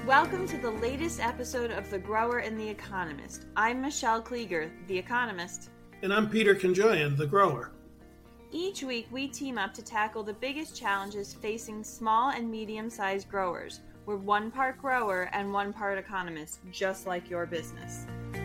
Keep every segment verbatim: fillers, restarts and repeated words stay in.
Welcome to the latest episode of The Grower and the Economist. I'm Michelle Klieger, The Economist. And I'm Peter Conjoyan, The Grower. Each week, we team up to tackle the biggest challenges facing small and medium-sized growers. We're one part grower and one part economist, just like your business.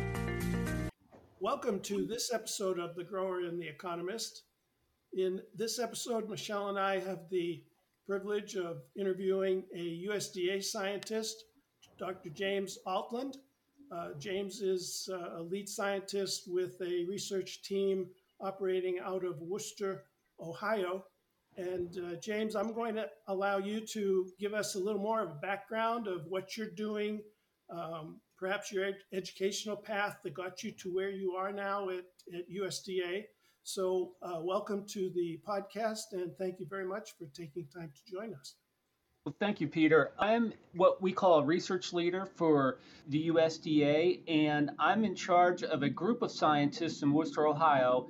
Welcome to this episode of The Grower and the Economist. In this episode, Michelle and I have the privilege of interviewing a U S D A scientist, Doctor James Altland. Uh, James is uh, a lead scientist with a research team operating out of Wooster, Ohio. And uh, James, I'm going to allow you to give us a little more of a background of what you're doing, um, perhaps your ed- educational path that got you to where you are now at, at U S D A. So uh, welcome to the podcast, and thank you very much for taking time to join us. Well, thank you, Peter. I'm what we call a research leader for the U S D A, and I'm in charge of a group of scientists in Wooster, Ohio,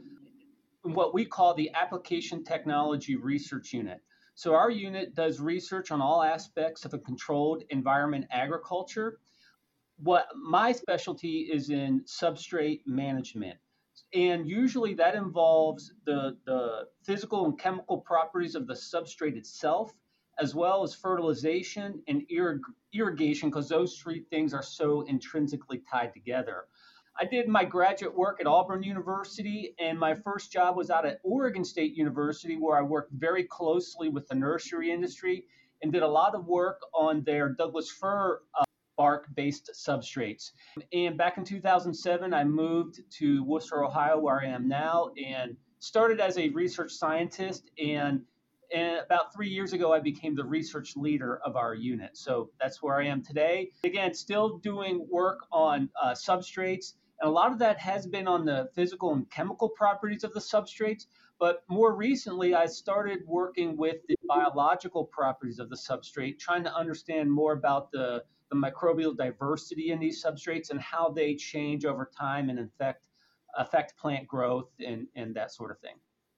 in what we call the Application Technology Research Unit. So our unit does research on all aspects of a controlled environment agriculture. What my specialty is in substrate management. And usually that involves the, the physical and chemical properties of the substrate itself, as well as fertilization and irrig- irrigation, because those three things are so intrinsically tied together. I did my graduate work at Auburn University, and my first job was out at Oregon State University, where I worked very closely with the nursery industry and did a lot of work on their Douglas fir uh, bark-based substrates. And back in two thousand seven, I moved to Wooster, Ohio, where I am now, and started as a research scientist. And, and about three years ago, I became the research leader of our unit. So that's where I am today. Again, still doing work on uh, substrates. And a lot of that has been on the physical and chemical properties of the substrates. But more recently, I started working with the biological properties of the substrate, trying to understand more about the the microbial diversity in these substrates and how they change over time and affect affect plant growth and, and that sort of thing.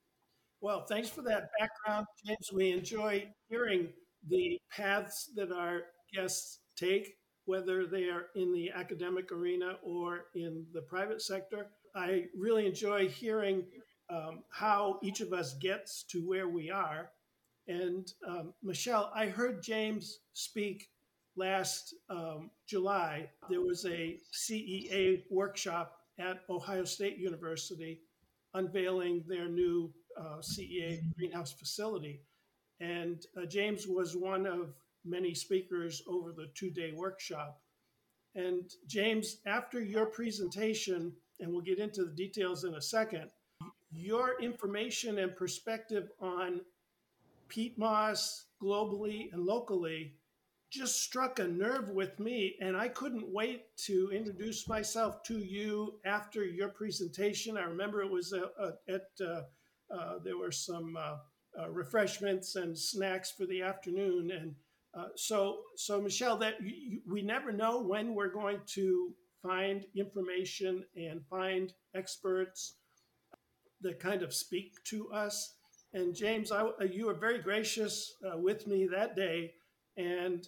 Well, thanks for that background, James. We enjoy hearing the paths that our guests take, whether they are in the academic arena or in the private sector. I really enjoy hearing um, how each of us gets to where we are. And um, Michelle, I heard James speak last um, July. There was a C E A workshop at Ohio State University unveiling their new uh, C E A greenhouse facility. And uh, James was one of many speakers over the two-day workshop. And James, after your presentation, and we'll get into the details in a second, your information and perspective on peat moss globally and locally just struck a nerve with me, and I couldn't wait to introduce myself to you after your presentation. I remember it was uh, uh, at uh, uh, there were some uh, uh, refreshments and snacks for the afternoon, and uh, so so Michelle, that you, you, we never know when we're going to find information and find experts that kind of speak to us. And James, I, you were very gracious uh, with me that day, and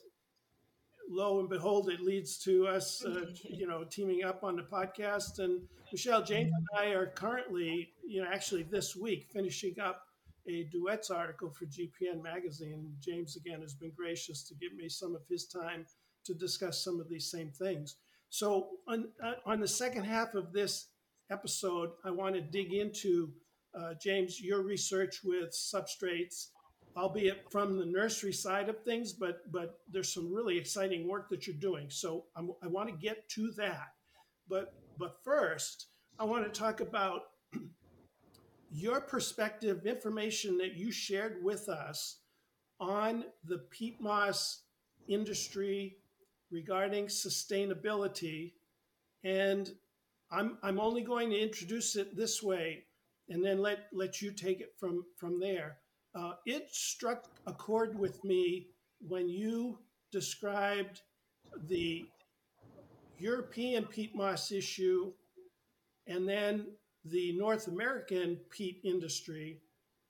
lo and behold, it leads to us, uh, you know, teaming up on the podcast. And Michelle, James and I are currently, you know, actually this week finishing up a duets article for G P N magazine. James again has been gracious to give me some of his time to discuss some of these same things. So on uh, on the second half of this episode, I want to dig into uh, James, your research with substrates, albeit from the nursery side of things, but but there's some really exciting work that you're doing. So I'm, I want to get to that. But but first, I want to talk about your perspective, information that you shared with us on the peat moss industry regarding sustainability. And I'm I'm only going to introduce it this way, and then let let you take it from from there. Uh, it struck a chord with me when you described the European peat moss issue and then the North American peat industry.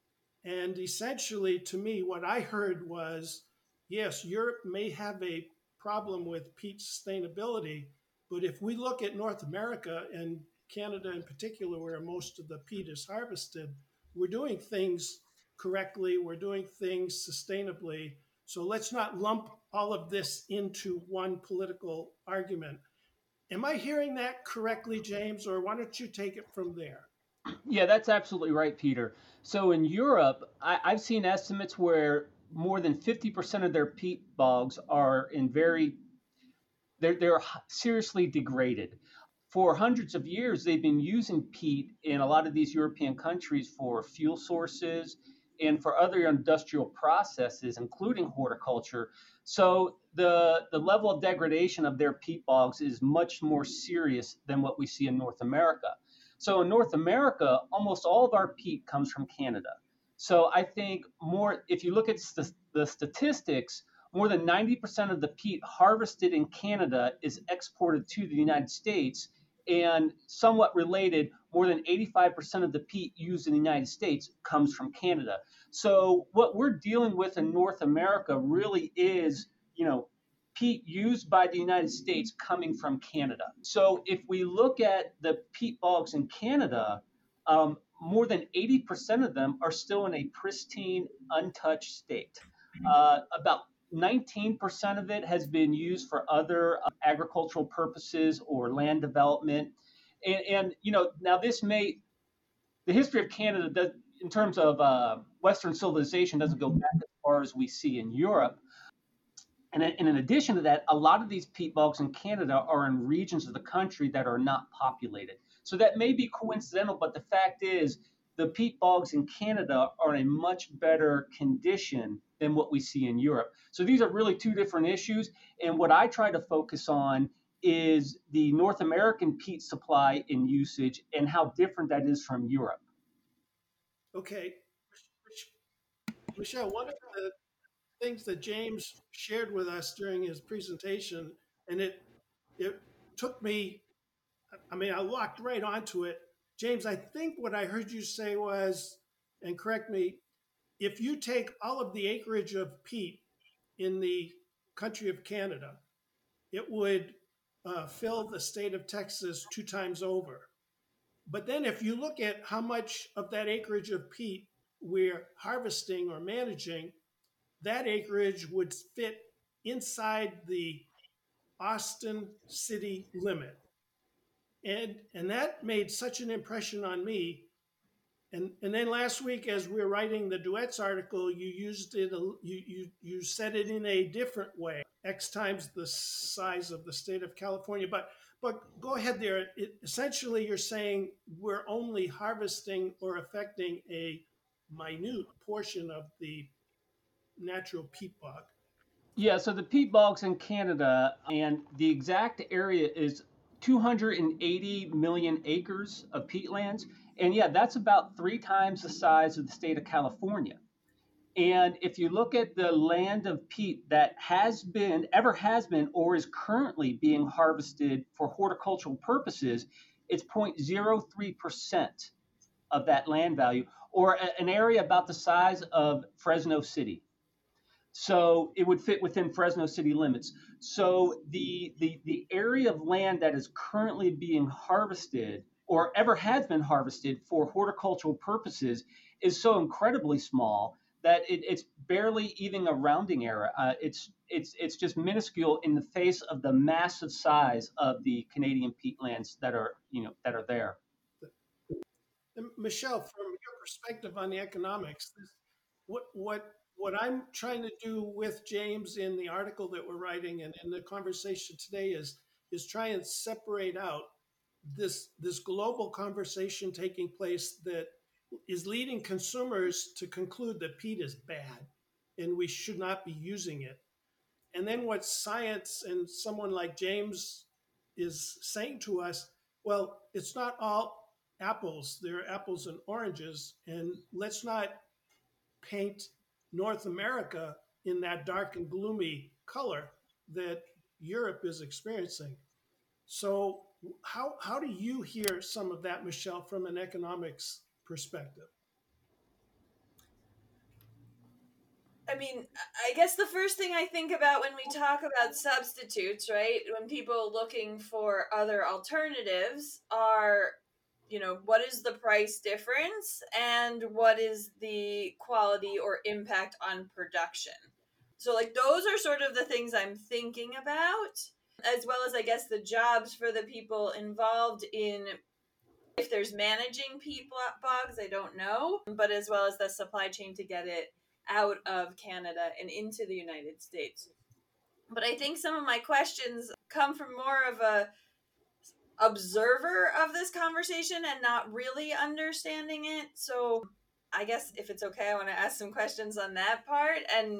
And essentially, to me, what I heard was, yes, Europe may have a problem with peat sustainability. But if we look at North America and Canada in particular, where most of the peat is harvested, we're doing things correctly, we're doing things sustainably. So let's not lump all of this into one political argument. Am I hearing that correctly, James, or why don't you take it from there? Yeah, that's absolutely right, Peter. So in Europe, I, I've seen estimates where more than fifty percent of their peat bogs are in very, they're, they're seriously degraded. For hundreds of years, they've been using peat in a lot of these European countries for fuel sources and for other industrial processes, including horticulture. So the, the level of degradation of their peat bogs is much more serious than what we see in North America. So in North America, almost all of our peat comes from Canada. So I think more, if you look at st- the statistics, more than ninety percent of the peat harvested in Canada is exported to the United States. And somewhat related, more than eighty-five percent of the peat used in the United States comes from Canada. So what we're dealing with in North America really is, you know, peat used by the United States coming from Canada. So if we look at the peat bogs in Canada, um, more than eighty percent of them are still in a pristine, untouched state. Uh, about nineteen percent of it has been used for other uh, agricultural purposes or land development. And, and, you know, now this may, the history of Canada does, in terms of uh, Western civilization, doesn't go back as far as we see in Europe. And, and in addition to that, a lot of these peat bogs in Canada are in regions of the country that are not populated. So that may be coincidental, but the fact is the peat bogs in Canada are in a much better condition than what we see in Europe. So these are really two different issues. And what I try to focus on is the North American peat supply and usage and how different that is from Europe. Okay. Michelle, one of the things that James shared with us during his presentation, and it it took me, I mean, I locked right onto it. James, I think what I heard you say was, and correct me, if you take all of the acreage of peat in the country of Canada, it would uh, fill the state of Texas two times over. But then if you look at how much of that acreage of peat we're harvesting or managing, that acreage would fit inside the Austin city limit. And, and that made such an impression on me. And, and then last week, as we were writing the Duets article, you used it, you, you, you said it in a different way, X times the size of the state of California. But, but go ahead there. It, essentially, you're saying we're only harvesting or affecting a minute portion of the natural peat bog. Yeah, so the peat bogs in Canada, and the exact area is two hundred eighty million acres of peatlands. And yeah, that's about three times the size of the state of California. And if you look at the land of peat that has been, ever has been, or is currently being harvested for horticultural purposes, it's zero point zero three percent of that land value, or a, an area about the size of Fresno City. So it would fit within Fresno city limits. So the, the, the area of land that is currently being harvested or ever has been harvested for horticultural purposes is so incredibly small that it, it's barely even a rounding error. Uh, it's it's it's just minuscule in the face of the massive size of the Canadian peatlands that are you know that are there. And Michelle, from your perspective on the economics, this, what what what I'm trying to do with James in the article that we're writing and in the conversation today is is try and separate out this this global conversation taking place that is leading consumers to conclude that peat is bad and we should not be using it. And then what science and someone like James is saying to us, well, it's not all apples, there are apples and oranges, and let's not paint North America in that dark and gloomy color that Europe is experiencing. So how how do you hear some of that, Michelle, from an economics perspective? I mean, I guess the first thing I think about when we talk about substitutes, right? When people looking for other alternatives are, you know, what is the price difference and what is the quality or impact on production? So, like, those are sort of the things I'm thinking about, as well as, I guess, the jobs for the people involved in if there's managing peat bogs, I don't know, but as well as the supply chain to get it out of Canada and into the United States. But I think some of my questions come from more of a observer of this conversation and not really understanding it. So I guess if it's okay, I want to ask some questions on that part. And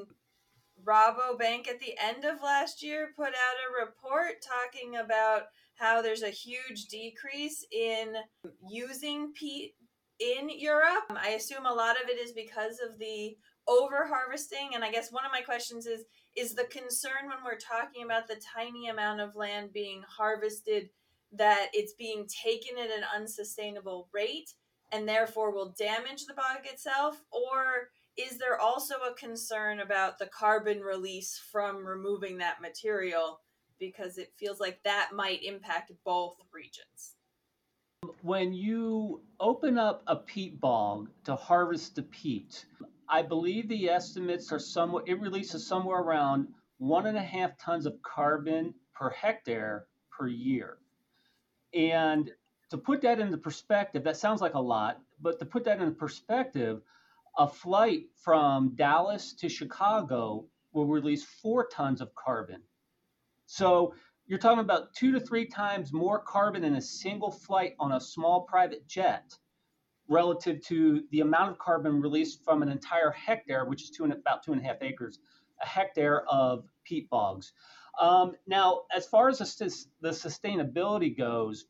Rabobank at the end of last year put out a report talking about how there's a huge decrease in using peat in Europe. I assume a lot of it is because of the over harvesting. And I guess one of my questions is is the concern when we're talking about the tiny amount of land being harvested that it's being taken at an unsustainable rate and therefore will damage the bog itself? Or is there also a concern about the carbon release from removing that material, because it feels like that might impact both regions? When you open up a peat bog to harvest the peat, I believe the estimates are somewhat, it releases somewhere around one and a half tons of carbon per hectare per year. And to put that into perspective, that sounds like a lot, but to put that into perspective, a flight from Dallas to Chicago will release four tons of carbon. So you're talking about two to three times more carbon in a single flight on a small private jet relative to the amount of carbon released from an entire hectare, which is two and, about two and a half acres, a hectare of peat bogs. Um, now, as far as the, the sustainability goes,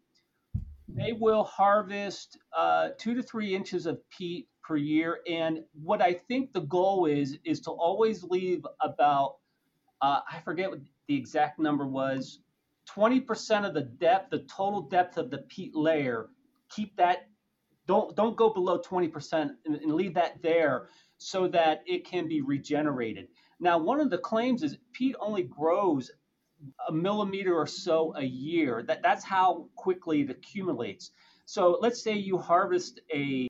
they will harvest uh, two to three inches of peat per year. And what I think the goal is, is to always leave about, uh, I forget what the exact number was, twenty percent of the depth, the total depth of the peat layer, keep that, don't, don't go below twenty percent and, and leave that there so that it can be regenerated. Now, one of the claims is peat only grows a millimeter or so a year. That, that's how quickly it accumulates. So let's say you harvest a,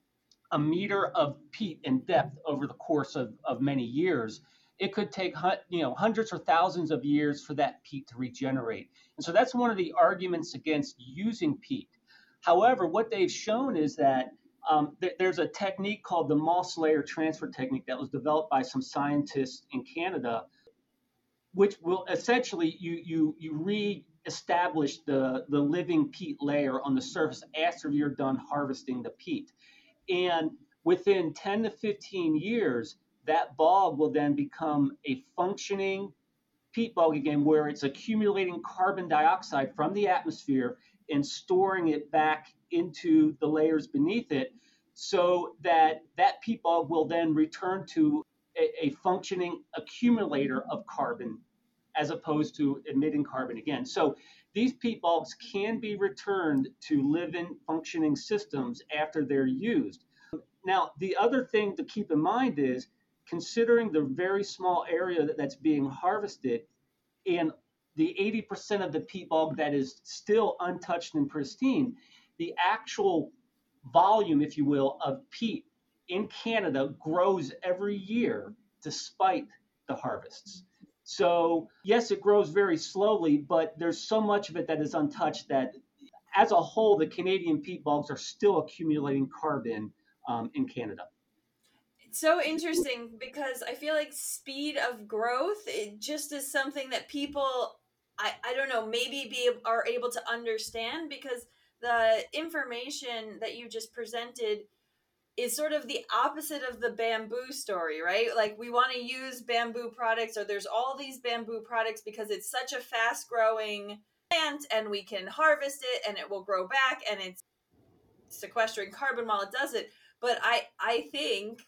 a meter of peat in depth over the course of, of many years. It could take you know hundreds or thousands of years for that peat to regenerate. And so that's one of the arguments against using peat. However, what they've shown is that um, th- there's a technique called the moss layer transfer technique that was developed by some scientists in Canada, which will essentially you you you re-establish the the living peat layer on the surface after you're done harvesting the peat. And within ten to fifteen years, that bog will then become a functioning peat bog again, where it's accumulating carbon dioxide from the atmosphere and storing it back into the layers beneath it, so that that peat bog will then return to a, a functioning accumulator of carbon as opposed to emitting carbon again. So these peat bogs can be returned to living, functioning systems after they're used. Now, the other thing to keep in mind is, considering the very small area that, that's being harvested and the eighty percent of the peat bog that is still untouched and pristine, the actual volume, if you will, of peat in Canada grows every year despite the harvests. So yes, it grows very slowly, but there's so much of it that is untouched that as a whole, the Canadian peat bogs are still accumulating carbon um, in Canada. It's so interesting because I feel like speed of growth, it just is something that people, I, I don't know, maybe be are able to understand, because the information that you just presented is sort of the opposite of the bamboo story, right? Like, we want to use bamboo products, or there's all these bamboo products because it's such a fast growing plant and we can harvest it and it will grow back and it's sequestering carbon while it does it. But I, I think,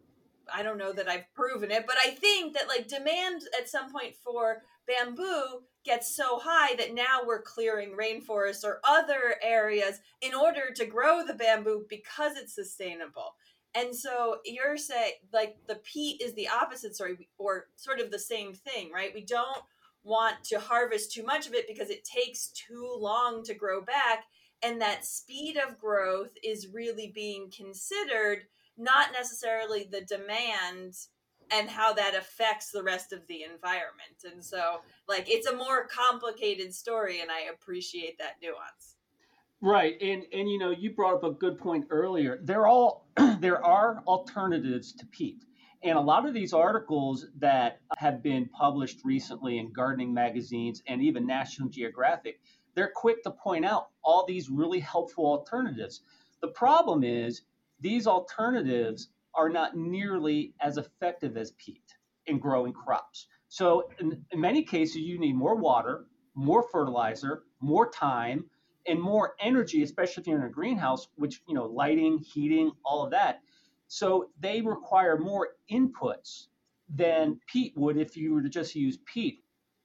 I don't know that I've proven it, but I think that like demand at some point for bamboo gets so high that now we're clearing rainforests or other areas in order to grow the bamboo because it's sustainable. And so you're saying like the peat is the opposite story, or sort of the same thing, right? We don't want to harvest too much of it because it takes too long to grow back. And that speed of growth is really being considered, not necessarily the demand and how that affects the rest of the environment. And so, like, it's a more complicated story, and I appreciate that nuance. Right, and and you know, you brought up a good point earlier. There all there are alternatives to peat, and a lot of these articles that have been published recently in gardening magazines and even National Geographic, they're quick to point out all these really helpful alternatives. The problem is these alternatives are not nearly as effective as peat in growing crops. So in, in many cases, you need more water, more fertilizer, more time, and more energy, especially if you're in a greenhouse, which, you know, lighting, heating, all of that. So they require more inputs than peat would if you were to just use peat.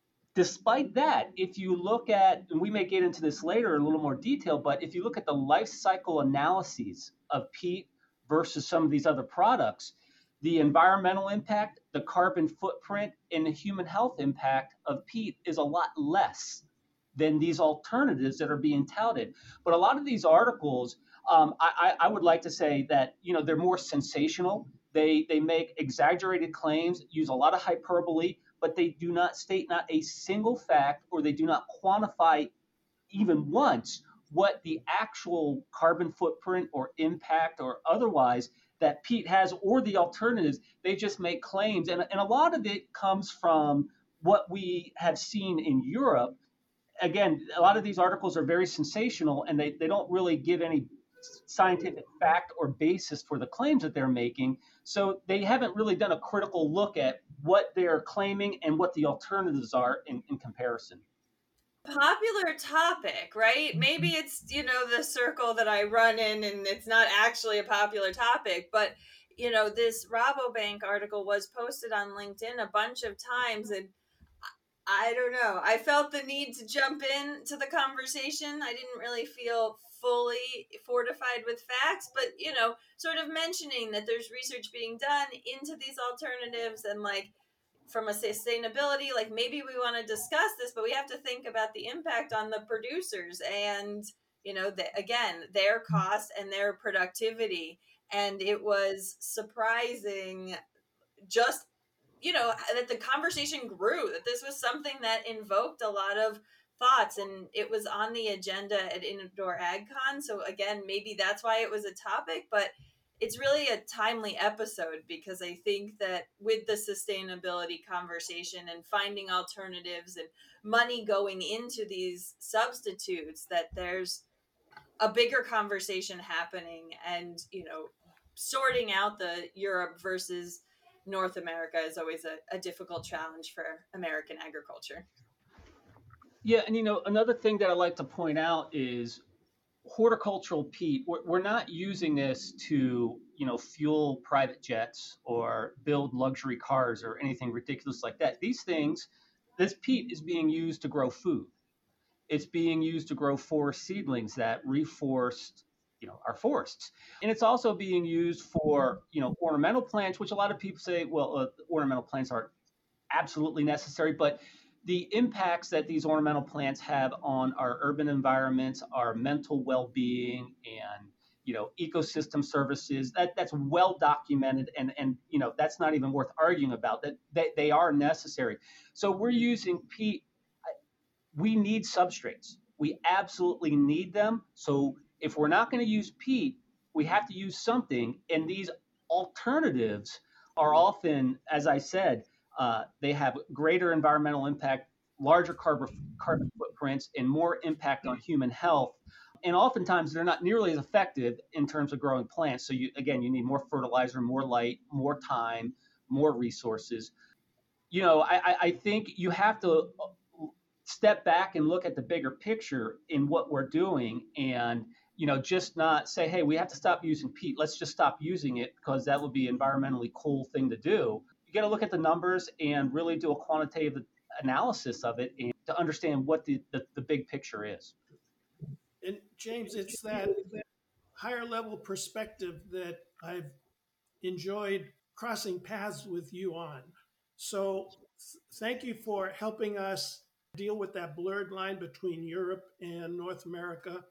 Despite that, if you look at, and we may get into this later in a little more detail, but if you look at the life cycle analyses of peat versus some of these other products, the environmental impact, the carbon footprint, and the human health impact of peat is a lot less than these alternatives that are being touted. But a lot of these articles, um, I, I would like to say that, you know, they're more sensational. They they make exaggerated claims, use a lot of hyperbole, but they do not state not a single fact, or they do not quantify even once what the actual carbon footprint or impact or otherwise that peat has, or the alternatives. They just make claims. And, and a lot of it comes from what we have seen in Europe. Again, a lot of these articles are very sensational, and they, they don't really give any scientific fact or basis for the claims that they're making. So they haven't really done a critical look at what they're claiming and what the alternatives are in, in comparison. Popular topic, right? Maybe it's, you know, the circle that I run in and it's not actually a popular topic, but you know, this Rabobank article was posted on LinkedIn a bunch of times, and I don't know. I felt the need to jump in to the conversation. I didn't really feel fully fortified with facts, but you know, sort of mentioning that there's research being done into these alternatives, and like from a sustainability, like maybe we want to discuss this, but we have to think about the impact on the producers and, you know, the, again, their cost and their productivity. And it was surprising just, you know, that the conversation grew, that this was something that invoked a lot of thoughts, and it was on the agenda at Indoor AgCon. So again, maybe that's why it was a topic, but it's really a timely episode because I think that with the sustainability conversation and finding alternatives and money going into these substitutes, that there's a bigger conversation happening, and, you know, sorting out the Europe versus North America is always a, a difficult challenge for American agriculture. Yeah, and you know, another thing that I like to point out is horticultural peat. We're, we're not using this to, you know, fuel private jets or build luxury cars or anything ridiculous like that. These things, this peat is being used to grow food. It's being used to grow forest seedlings that reforest, you know, our forests. And it's also being used for, you know, ornamental plants, which a lot of people say, well, uh, ornamental plants aren't absolutely necessary, but the impacts that these ornamental plants have on our urban environments, our mental well-being, and, you know, ecosystem services, that that's well documented, and and you know, that's not even worth arguing about, that they, they are necessary. So we're using peat. We need substrates. We absolutely need them. So if we're not going to use peat, we have to use something. And these alternatives are often, as I said, uh, they have greater environmental impact, larger carbon, carbon footprints, and more impact on human health. And oftentimes they're not nearly as effective in terms of growing plants. So you, again, you need more fertilizer, more light, more time, more resources. You know, I, I think you have to step back and look at the bigger picture in what we're doing, and, you know, just not say, hey, we have to stop using peat, let's just stop using it because that would be an environmentally cool thing to do. You got to look at the numbers and really do a quantitative analysis of it, and to understand what the, the, the big picture is. And James, it's that higher level perspective that I've enjoyed crossing paths with you on. So thank you for helping us deal with that blurred line between Europe and North America.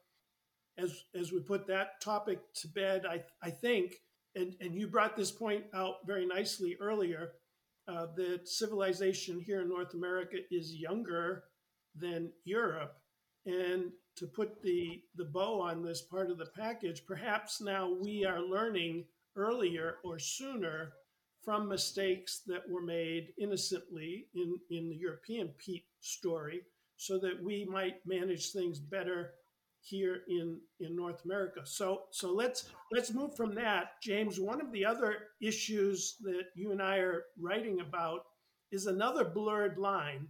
As, as we put that topic to bed, I, I think, and, and you brought this point out very nicely earlier, uh, that civilization here in North America is younger than Europe. And to put the, the bow on this part of the package, perhaps now we are learning earlier or sooner from mistakes that were made innocently in, in the European peat story, so that we might manage things better here in, in North America. So so let's let's move from that. James, one of the other issues that you and I are writing about is another blurred line.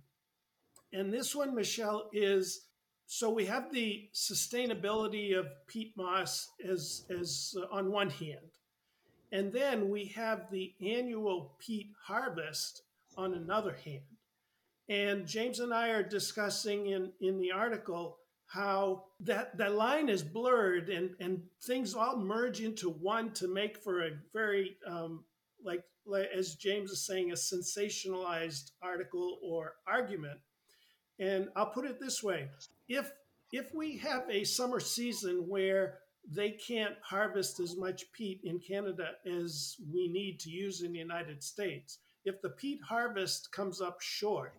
And this one, Michelle, is so we have the sustainability of peat moss as, as uh, on one hand. And then we have the annual peat harvest on another hand. And James and I are discussing in, in the article how that, that line is blurred and, and things all merge into one to make for a very, um, like, like, as James is saying, a sensationalized article or argument. And I'll put it this way. If, if we have a summer season where they can't harvest as much peat in Canada as we need to use in the United States, if the peat harvest comes up short,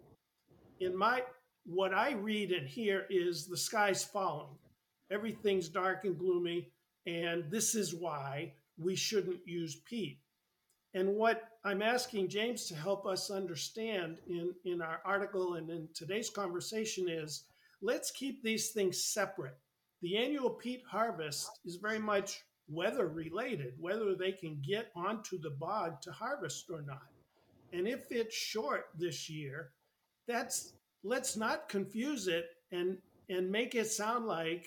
in my what I read and hear is the sky's falling. Everything's dark and gloomy, and this is why we shouldn't use peat. And what I'm asking James to help us understand in, in our article and in today's conversation is, let's keep these things separate. The annual peat harvest is very much weather related, whether they can get onto the bog to harvest or not. And if it's short this year, that's let's not confuse it and and make it sound like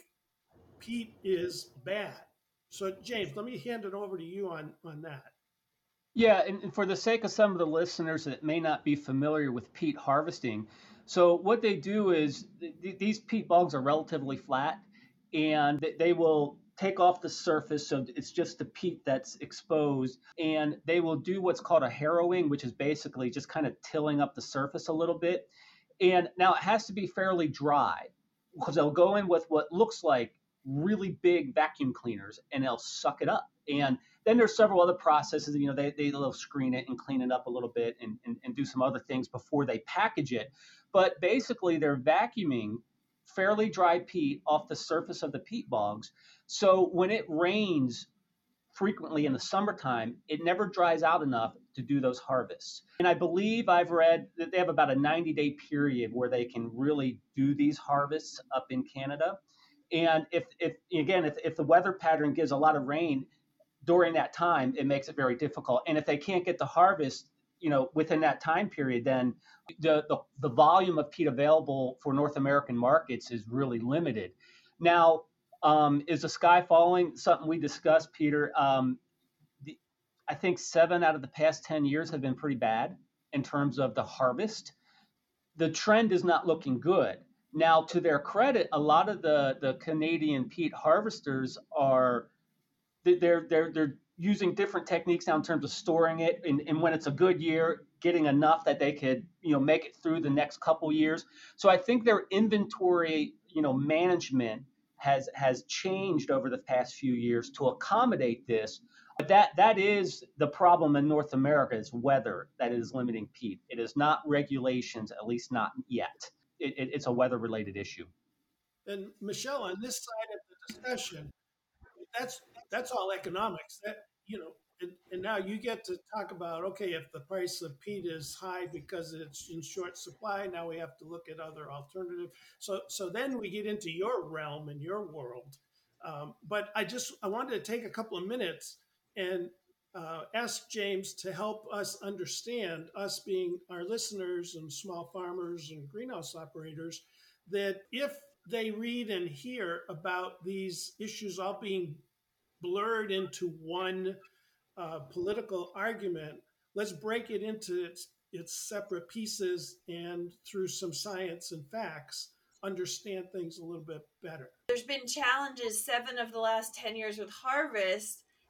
peat is bad. So James, let me hand it over to you on on that. Yeah, and, and for the sake of some of the listeners that may not be familiar with peat harvesting, so what they do is th- these peat bogs are relatively flat, and th- they will take off the surface, so it's just the peat that's exposed, and they will do what's called a harrowing, which is basically just kind of tilling up the surface a little bit. And now it has to be fairly dry, because they'll go in with what looks like really big vacuum cleaners and they'll suck it up. And then there's several other processes. You know, they, they they'll screen it and clean it up a little bit and, and, and do some other things before they package it. But basically, they're vacuuming fairly dry peat off the surface of the peat bogs. So when it rains frequently in the summertime, it never dries out enough to do those harvests. And I believe I've read that they have about a ninety day period where they can really do these harvests up in Canada. And if, if again, if, if the weather pattern gives a lot of rain during that time, it makes it very difficult. And if they can't get the harvest, you know, within that time period, then the, the, the volume of peat available for North American markets is really limited. Now, um, is the sky falling? Something we discussed, Peter. Um, the, I think seven out of the past ten years have been pretty bad in terms of the harvest. The trend is not looking good. Now, to their credit, a lot of the, the Canadian peat harvesters are they're they're they're using different techniques now in terms of storing it, and, and when it's a good year, getting enough that they could, you know, make it through the next couple years. So I think their inventory, you know, management has has changed over the past few years to accommodate this. But that that is the problem in North America, is weather that is limiting peat. It is not regulations, at least not yet. It, it, it's a weather related issue. And Michelle, on this side of the discussion, that's that's all economics. That you know, and, and now you get to talk about, okay, if the price of peat is high because it's in short supply, now we have to look at other alternatives. So so then we get into your realm and your world. Um, but I just I wanted to take a couple of minutes and uh, ask James to help us understand, us being our listeners and small farmers and greenhouse operators, that if they read and hear about these issues all being blurred into one uh, political argument, let's break it into its, its separate pieces and through some science and facts, understand things a little bit better. There's been challenges seven of the last ten years with harvest,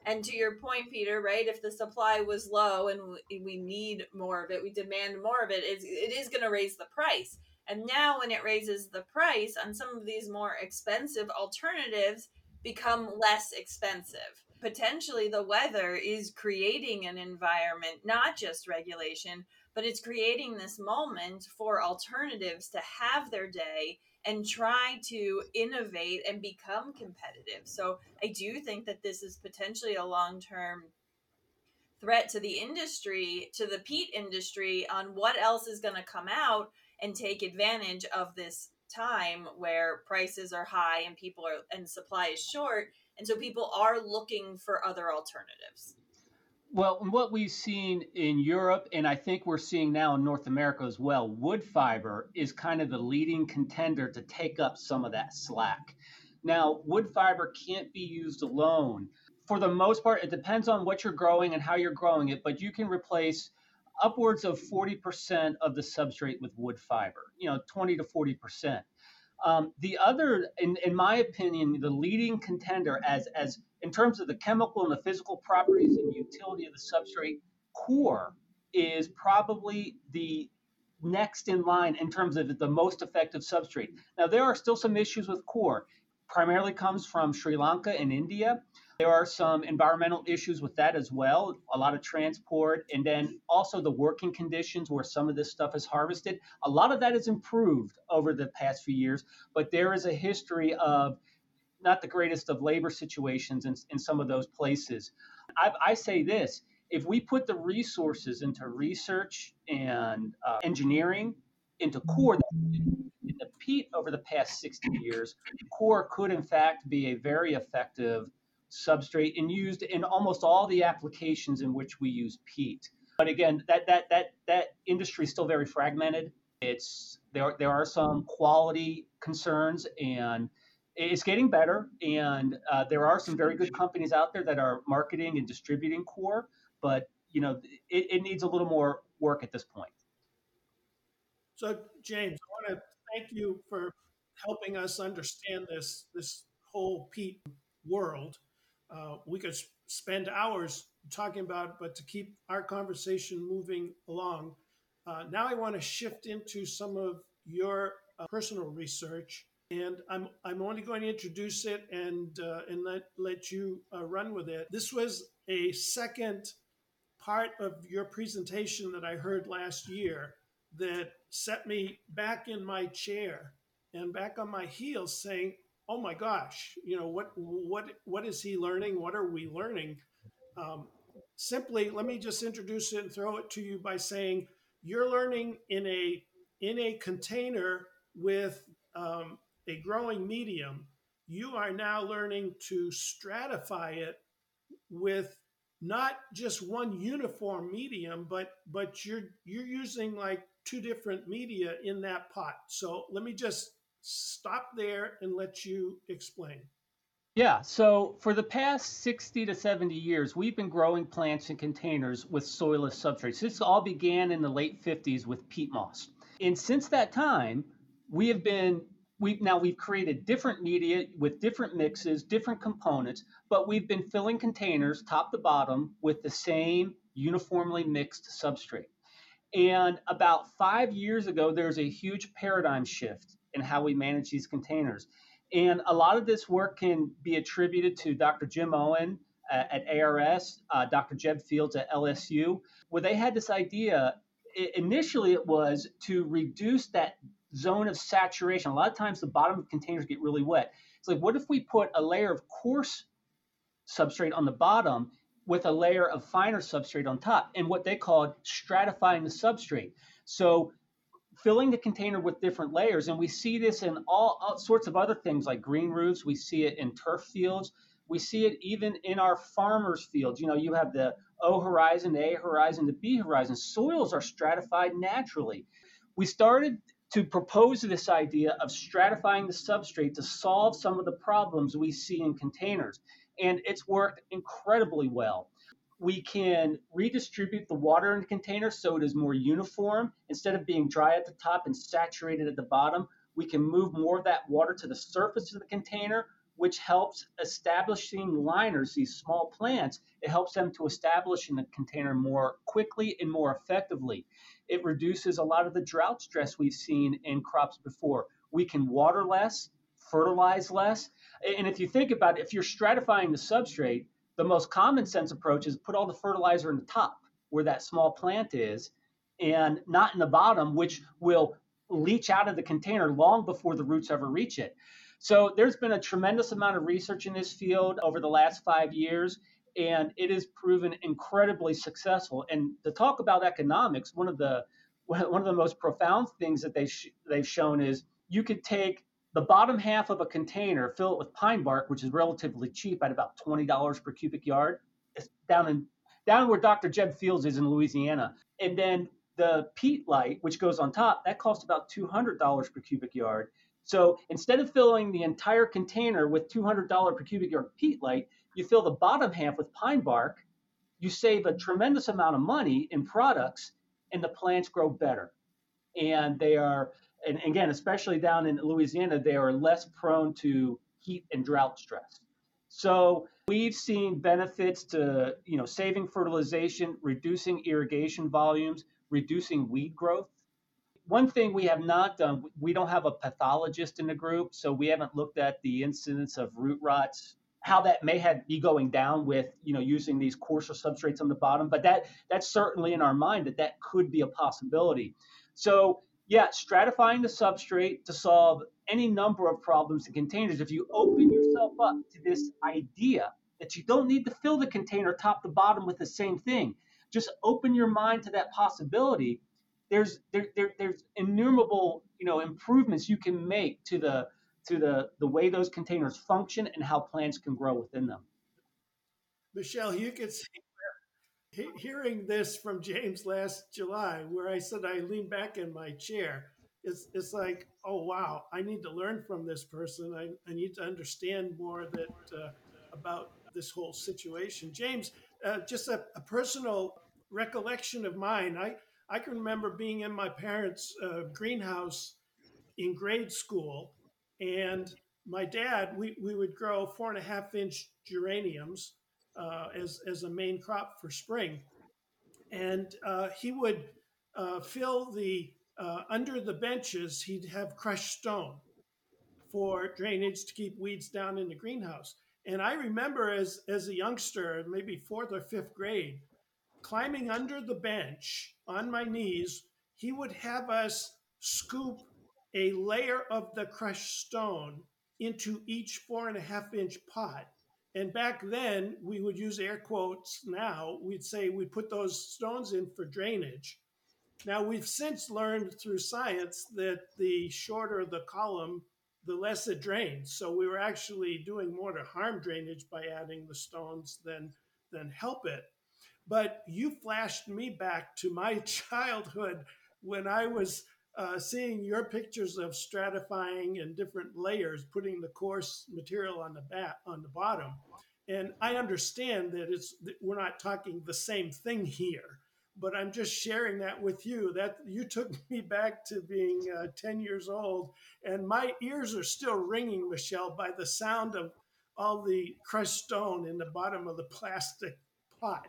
And to your point, Peter, right? If the supply was low and we need more of it, we demand more of it, it's, it is going to raise the price. And now, when it raises the price on some of these more expensive alternatives, become less expensive. Potentially, the weather is creating an environment, not just regulation, but it's creating this moment for alternatives to have their day and try to innovate and become competitive. So I do think that this is potentially a long-term threat to the industry, to the peat industry, on what else is going to come out and take advantage of this time where prices are high and people are and supply is short, and so people are looking for other alternatives. Well, what we've seen in Europe, and I think we're seeing now in North America as well, wood fiber is kind of the leading contender to take up some of that slack. Now, wood fiber can't be used alone. For the most part, it depends on what you're growing and how you're growing it, but you can replace upwards of forty percent of the substrate with wood fiber, you know, twenty to forty percent. Um, the other, in, in my opinion, the leading contender as, as in terms of the chemical and the physical properties and utility of the substrate, core is probably the next in line in terms of the most effective substrate. Now, there are still some issues with core. Primarily comes from Sri Lanka and India. There are some environmental issues with that as well, a lot of transport, and then also the working conditions where some of this stuff is harvested. A lot of that has improved over the past few years, but there is a history of not the greatest of labor situations in, in some of those places. I, I say this, if we put the resources into research and uh, engineering, into core, in the peat over the past sixty years, core could in fact be a very effective substrate and used in almost all the applications in which we use peat. But again, that that that that industry is still very fragmented. It's there there are some quality concerns, and it's getting better. And uh, there are some very good companies out there that are marketing and distributing core, but you know it, it needs a little more work at this point. So, James, I want to thank you for helping us understand this this whole peat world. Uh, we could s- spend hours talking about it, but to keep our conversation moving along, uh, now I want to shift into some of your uh, personal research, and I'm I'm only going to introduce it and uh, and let let you uh, run with it. This was a second part of your presentation that I heard last year that set me back in my chair and back on my heels saying, "Oh my gosh, you know, what what what is he learning? What are we learning?" Um, Simply, let me just introduce it and throw it to you by saying you're learning in a in a container with um, a growing medium. You are now learning to stratify it with not just one uniform medium, but but you're you're using like two different media in that pot. So let me just stop there and let you explain. Yeah, so for the past sixty to seventy years, we've been growing plants in containers with soilless substrates. This all began in the late fifties with peat moss. And since that time, we have been we've now we've created different media with different mixes, different components, but we've been filling containers top to bottom with the same uniformly mixed substrate. And about five years ago, there's a huge paradigm shift in how we manage these containers. And a lot of this work can be attributed to Doctor Jim Owen uh, at A R S, uh, Doctor Jeb Fields at L S U, where they had this idea. I- initially, it was to reduce that zone of saturation. A lot of times, the bottom of containers get really wet. It's like, what if we put a layer of coarse substrate on the bottom with a layer of finer substrate on top, and what they called stratifying the substrate. So filling the container with different layers, and we see this in all, all sorts of other things like green roofs. We see it in turf fields. We see it even in our farmers' fields. You know, you have the O horizon, the A horizon, the B horizon. Soils are stratified naturally. We started to propose this idea of stratifying the substrate to solve some of the problems we see in containers. And it's worked incredibly well. We can redistribute the water in the container so it is more uniform. Instead of being dry at the top and saturated at the bottom, we can move more of that water to the surface of the container, which helps establishing liners, these small plants. It helps them to establish in the container more quickly and more effectively. It reduces a lot of the drought stress we've seen in crops before. We can water less, fertilize less. And if you think about it, if you're stratifying the substrate, the most common sense approach is put all the fertilizer in the top where that small plant is and not in the bottom, which will leach out of the container long before the roots ever reach it. So there's been a tremendous amount of research in this field over the last five years, and it has proven incredibly successful. And to talk about economics, one of the one of the most profound things that they sh- they've shown is you could take the bottom half of a container, fill it with pine bark, which is relatively cheap at about twenty dollars per cubic yard. It's down in down where Doctor Jeb Fields is in Louisiana. And then the peat light, which goes on top, that costs about two hundred dollars per cubic yard. So instead of filling the entire container with two hundred dollars per cubic yard peat light, you fill the bottom half with pine bark. You save a tremendous amount of money in products, and the plants grow better. And they are, and again, especially down in Louisiana, they are less prone to heat and drought stress. So we've seen benefits to, you know, saving fertilization, reducing irrigation volumes, reducing weed growth. One thing we have not done, we don't have a pathologist in the group, so we haven't looked at the incidence of root rots, how that may have be going down with, you know, using these coarser substrates on the bottom, but that that's certainly in our mind that that could be a possibility. So yeah, stratifying the substrate to solve any number of problems in containers. If you open yourself up to this idea that you don't need to fill the container top to bottom with the same thing, just open your mind to that possibility. There's there, there there's innumerable, you know, improvements you can make to the to the the way those containers function and how plants can grow within them. Michelle, you could see he- hearing this from James last July, where I said I leaned back in my chair. It's it's like, oh wow, I need to learn from this person. I, I need to understand more that uh, about this whole situation. James, uh, just a, a personal recollection of mine. I I can remember being in my parents' uh, greenhouse in grade school, and my dad, we, we would grow four and a half inch geraniums uh, as, as a main crop for spring. And uh, he would uh, fill the, uh, under the benches, he'd have crushed stone for drainage to keep weeds down in the greenhouse. And I remember as, as a youngster, maybe fourth or fifth grade, climbing under the bench on my knees, he would have us scoop a layer of the crushed stone into each four and a half inch pot. And back then, we would use air quotes. Now we'd say we put those stones in for drainage. Now we've since learned through science that the shorter the column, the less it drains. So we were actually doing more to harm drainage by adding the stones than than help it. But you flashed me back to my childhood when I was uh, seeing your pictures of stratifying and different layers, putting the coarse material on the back on the bottom. And I understand that it's that we're not talking the same thing here, but I'm just sharing that with you. That you took me back to being uh, ten years old, and my ears are still ringing, Michelle, by the sound of all the crushed stone in the bottom of the plastic pot.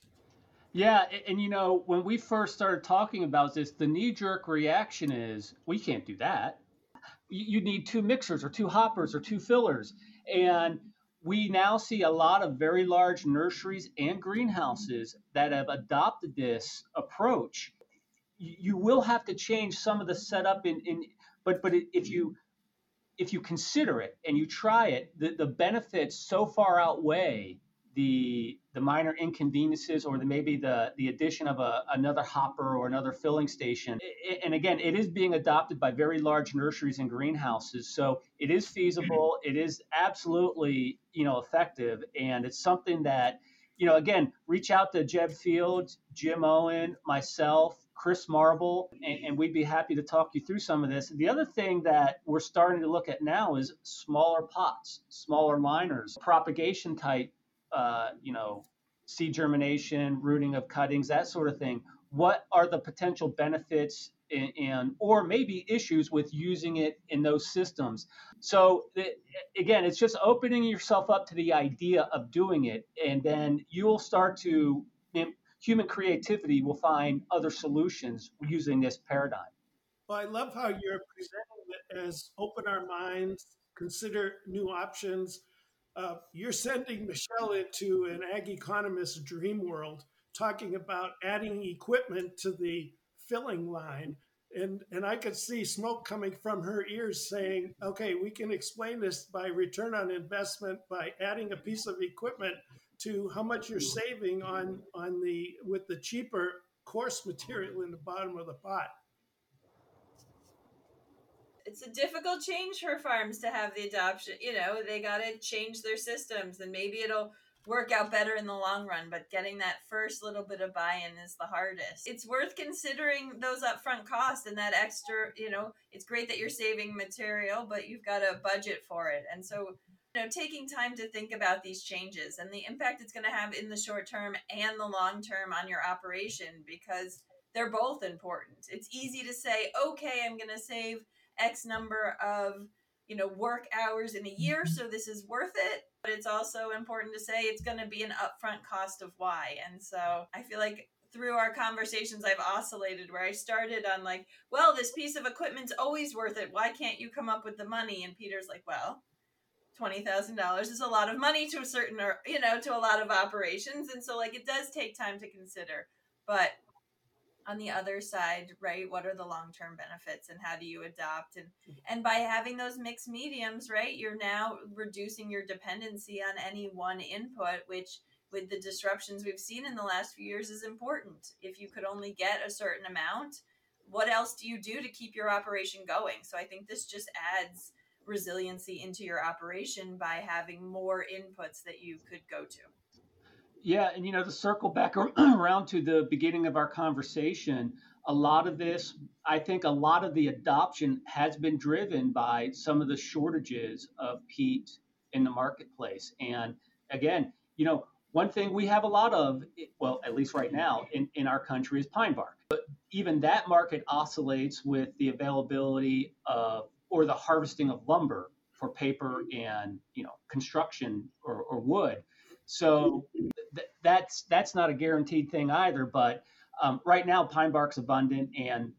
Yeah, a- and you know, when we first started talking about this, the knee-jerk reaction is we can't do that. You, you need two mixers or two hoppers or two fillers. And we now see a lot of very large nurseries and greenhouses that have adopted this approach. You, you will have to change some of the setup in, in but but if you if you consider it and you try it, the, the benefits so far outweigh the the minor inconveniences or the, maybe the the addition of a, another hopper or another filling station. And again, it is being adopted by very large nurseries and greenhouses, so it is feasible. It is absolutely, you know, effective, and it's something that, you know, again, reach out to Jeb Fields, Jim Owen, myself, Chris Marble, and, and we'd be happy to talk you through some of this. The other thing that we're starting to look at now is smaller pots, smaller liners, propagation type, uh, you know, seed germination, rooting of cuttings, that sort of thing. what are the potential benefits and, and or maybe issues with using it in those systems. So the, again, it's just opening yourself up to the idea of doing it, and then you'll start to human creativity will find other solutions using this paradigm. Well, I love how you're presenting it as open our minds, consider new options. Uh, you're sending Michelle into an ag economist dream world, talking about adding equipment to the filling line. And, and I could see smoke coming from her ears saying, okay, we can explain this by return on investment by adding a piece of equipment to how much you're saving on, on the with the cheaper coarse material in the bottom of the pot. It's a difficult change for farms to have the adoption. You know, they got to change their systems, and maybe it'll work out better in the long run, but getting that first little bit of buy-in is the hardest. It's worth considering those upfront costs and that extra, you know, it's great that you're saving material, but you've got a budget for it. And so, you know, taking time to think about these changes and the impact it's going to have in the short term and the long term on your operation, because they're both important. It's easy to say, okay, I'm going to save X number of, you know, work hours in a year, so this is worth it. But it's also important to say it's going to be an upfront cost of Y. And so I feel like through our conversations, I've oscillated where I started on like, well, this piece of equipment's always worth it. Why can't you come up with the money? And Peter's like, well, twenty thousand dollars is a lot of money to a certain, or, you know, to a lot of operations. And so like, it does take time to consider, but on the other side, right, what are the long-term benefits and how do you adopt? And and by having those mixed mediums, right, you're now reducing your dependency on any one input, which with the disruptions we've seen in the last few years is important. If you could only get a certain amount, what else do you do to keep your operation going? So I think this just adds resiliency into your operation by having more inputs that you could go to. Yeah, and you know, to circle back around to the beginning of our conversation, a lot of this, I think a lot of the adoption has been driven by some of the shortages of peat in the marketplace. And again, you know, one thing we have a lot of, well, at least right now in, in our country is pine bark. But even that market oscillates with the availability of or the harvesting of lumber for paper and, you know, construction or, or wood. So th- that's that's not a guaranteed thing either. But um, right now, pine bark's abundant, and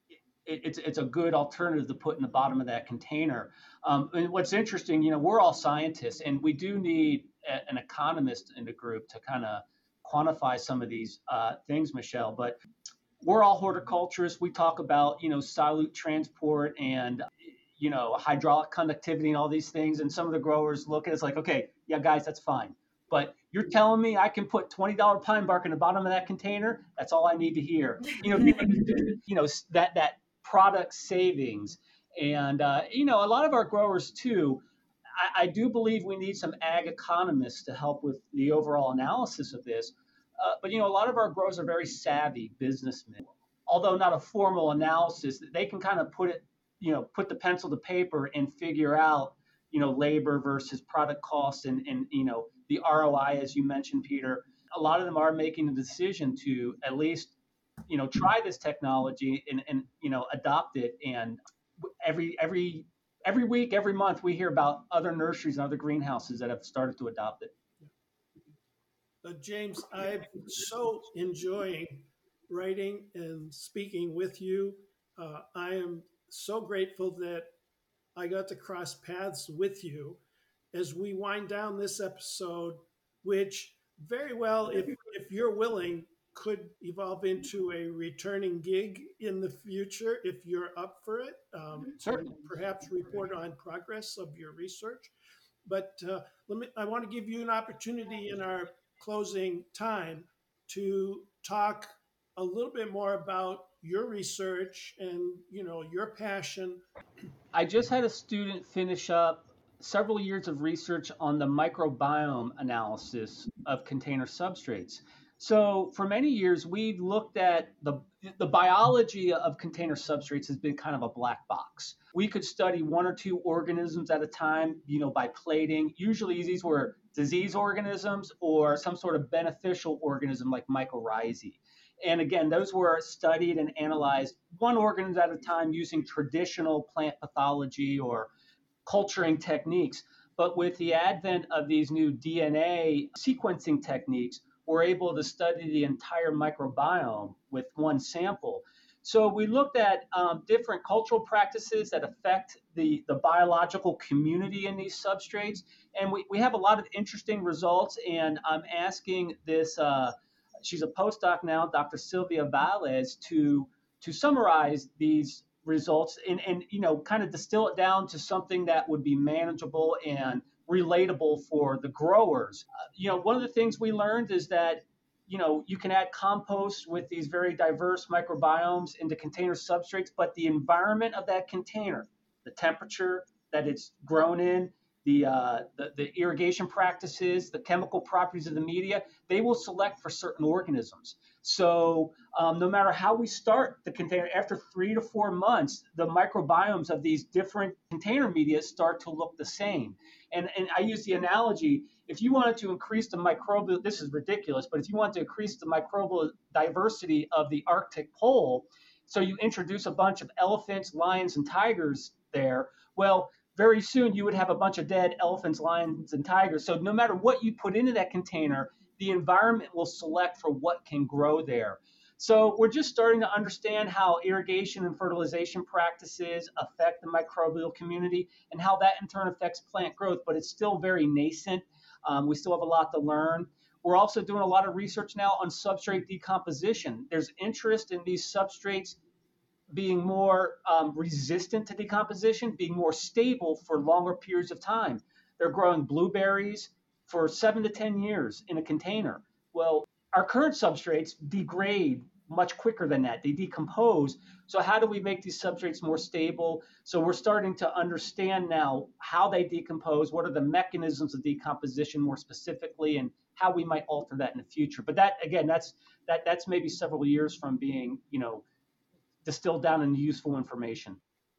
it, it's it's a good alternative to put in the bottom of that container. Um, and what's interesting, you know, we're all scientists, and we do need a, an economist in the group to kind of quantify some of these uh, things, Michelle. But we're all horticulturists. We talk about, you know, solute transport and you know hydraulic conductivity and all these things. And some of the growers look at it as like, okay, yeah, guys, that's fine. But you're telling me I can put twenty dollars pine bark in the bottom of that container? That's all I need to hear. You know, you know that that product savings, and uh, you know, a lot of our growers too. I, I do believe we need some ag economists to help with the overall analysis of this. Uh, but you know, a lot of our growers are very savvy businessmen. Although not a formal analysis, they can kind of put it, you know, put the pencil to paper and figure out, you know, labor versus product cost and, and, you know, the R O I, as you mentioned, Peter. A lot of them are making the decision to at least, you know, try this technology and, and you know, adopt it. And every, every, every week, every month, we hear about other nurseries and other greenhouses that have started to adopt it. Uh, James, I'm so enjoying writing and speaking with you. Uh, I am so grateful that I got to cross paths with you as we wind down this episode, which very well, if, if you're willing, could evolve into a returning gig in the future if you're up for it. Um, Certainly. Perhaps report on progress of your research. But uh, let me, I want to give you an opportunity in our closing time to talk a little bit more about your research and, you know, your passion. I just had a student finish up several years of research on the microbiome analysis of container substrates. So for many years, we looked at the, the biology of container substrates has been kind of a black box. We could study one or two organisms at a time, you know, by plating. Usually these were disease organisms or some sort of beneficial organism like mycorrhizae. And again, those were studied and analyzed one organism at a time using traditional plant pathology or culturing techniques. But with the advent of these new D N A sequencing techniques, we're able to study the entire microbiome with one sample. So we looked at um, different cultural practices that affect the, the biological community in these substrates. And we, we have a lot of interesting results. And I'm asking this, uh, she's a postdoc now, Doctor Sylvia Valles, to, to summarize these results and, and, you know, kind of distill it down to something that would be manageable and relatable for the growers. Uh, you know, one of the things we learned is that you know, you can add compost with these very diverse microbiomes into container substrates, but the environment of that container, the temperature that it's grown in, the, uh, the, the irrigation practices, the chemical properties of the media, they will select for certain organisms. So um, no matter how we start the container, after three to four months, the microbiomes of these different container media start to look the same. And, and I use the analogy, if you wanted to increase the microbial, this is ridiculous, but if you want to increase the microbial diversity of the Arctic pole, so you introduce a bunch of elephants, lions, and tigers there, well, very soon you would have a bunch of dead elephants, lions, and tigers. So no matter what you put into that container, the environment will select for what can grow there. So we're just starting to understand how irrigation and fertilization practices affect the microbial community and how that in turn affects plant growth, but it's still very nascent. Um, we still have a lot to learn. We're also doing a lot of research now on substrate decomposition. There's interest in these substrates being more um, resistant to decomposition, being more stable for longer periods of time. They're growing blueberries for seven to ten years in a container. Well, our current substrates degrade much quicker than that. They decompose. So how do we make these substrates more stable? So we're starting to understand now how they decompose, what are the mechanisms of decomposition more specifically, and how we might alter that in the future. But that, again, that's that that's maybe several years from being, you know, distilled down into useful information.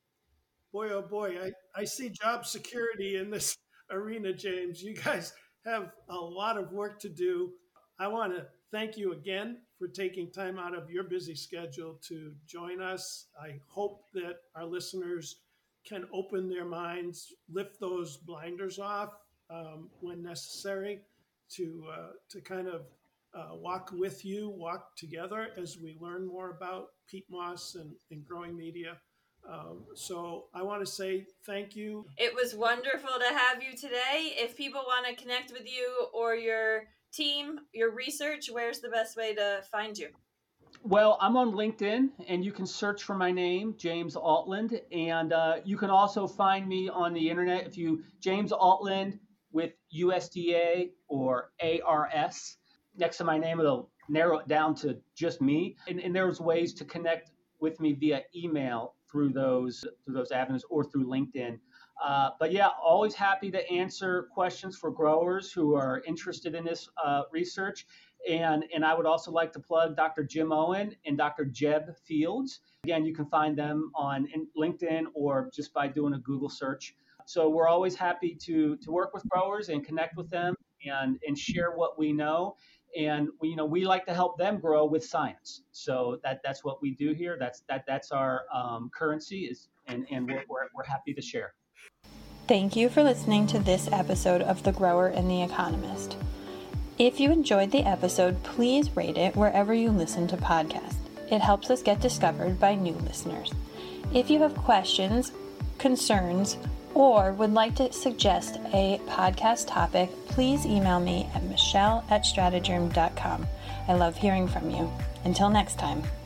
Boy, oh boy, I, I see job security in this arena, James. You guys have a lot of work to do. I want to thank you again for taking time out of your busy schedule to join us. I hope that our listeners can open their minds, lift those blinders off um, when necessary to, uh, to kind of uh, walk with you, walk together as we learn more about peat moss and, and growing media. Um, so I want to say thank you. It was wonderful to have you today. If people want to connect with you or your team, your research, where's the best way to find you? Well, I'm on LinkedIn, and you can search for my name, James Altland, and uh, you can also find me on the internet if you James Altland with U S D A or A R S next to my name. It'll narrow it down to just me, and, and there's ways to connect with me via email through those through those avenues or through LinkedIn. Uh, but yeah, always happy to answer questions for growers who are interested in this uh, research. And, and I would also like to plug Doctor Jim Owen and Doctor Jeb Fields. Again, you can find them on LinkedIn or just by doing a Google search. So we're always happy to, to work with growers and connect with them and, and share what we know. And we, you know, we like to help them grow with science. So that, that's what we do here. That's that that's our um, currency is, and, and we're, we're, we're happy to share. Thank you for listening to this episode of The Grower and the Economist. If you enjoyed the episode, please rate it wherever you listen to podcasts. It helps us get discovered by new listeners. If you have questions, concerns, or would like to suggest a podcast topic, please email me at michelle at stratagerm dot com. I love hearing from you. Until next time.